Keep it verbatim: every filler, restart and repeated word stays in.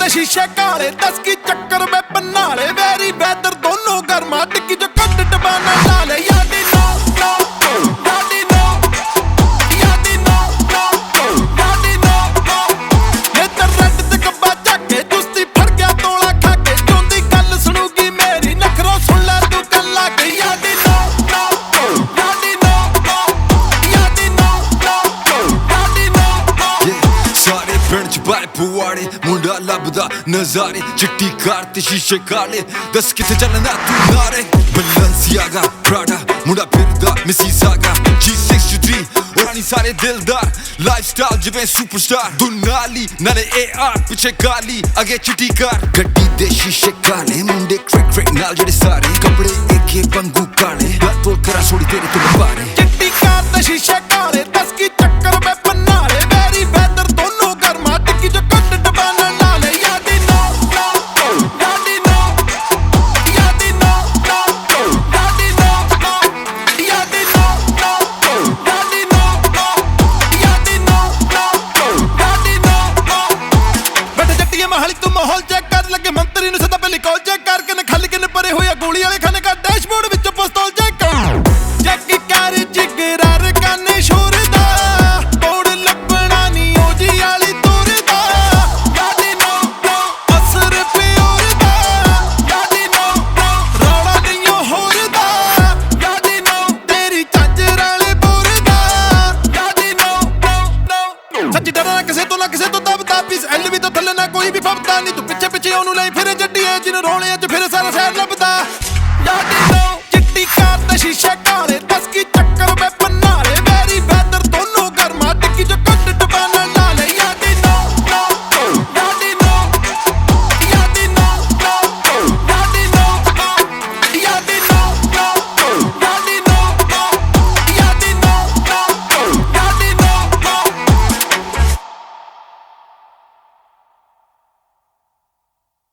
शीशे काले दस की चक्कर में पन्नाले वेरी वेदर दोनों गर्मा टिक्की जो कट डबाना डाले यादी नो नो यादी नो यादी नो नो यादी नो नो ये तो रेड ते कब्बा जाके जुस्ती फड़ गया तोला खा के जोंदी गल सुनूगी मेरी नखरों सुन ले तू गल लाके यादी नो नो यादी नो नो यादी नो नो यादी नो नो सारे पिंड च बारे पुआड़े मुंडा लभदा नजारे चिट्टी कार ते शीशे काले दस किथे चलना तू नारे बलेंसियागा प्राडा मुंडा फिरदा मिसीसागा जी सिक्सटी थ्री ओरानी सारे दिलदार लाइफस्टाइल जिवें सुपरस्टार दुनाली नाले ए आर पिछे काली अगे चिट्टी कार गड्डी दे शीशे काले मुंडे क्रिक क्रिक नाल जेड़े सारे कपड़े एके पंगू काले बोल करा छोड़ी तेरे तो बारे चिट्टी कार ते शीशे काले दस की चक्कर में पन्नाले वेरी वेदर दोनों गर्मा टिक्की जो कट डबाना डाले यादी नो नो यादी नो यादी नो नो यादी नो नो यादी नो नो यादी नो नो यादी नो नो यादी नो नो बट जट्टीए महल तू माहौल चेक कर लगे मंत्री नु सदा पहली कॉल चेक करके न खाली किन परे होया गोली वाले खाने का डैशबोर्ड विच पिस्तौल चेक चेक कर जिगरार काने शोरदा तोड़ लपना नी ओजी वाली तोरदा यादी नो नो असर प्योरदा यादी नो नो रौला गईयो होरदा यादी नो तेरी चाचर वाले बोरदा यादी नो नो नो सच्ची डरना किसे तो ना किसे तो दबदा पीस एल भी तो थल्ले ना कोई भी फबदा नहीं तू पिछे पिछे ओनू ਲਈ ਫਿਰੇ ਜੱਟੀਏ ਜਿਨ ਰੋਲਿਆਂ ਚ ਫਿਰ ਸਾਰਾ ਸ਼ਹਿਰ ਲੱਭਦਾ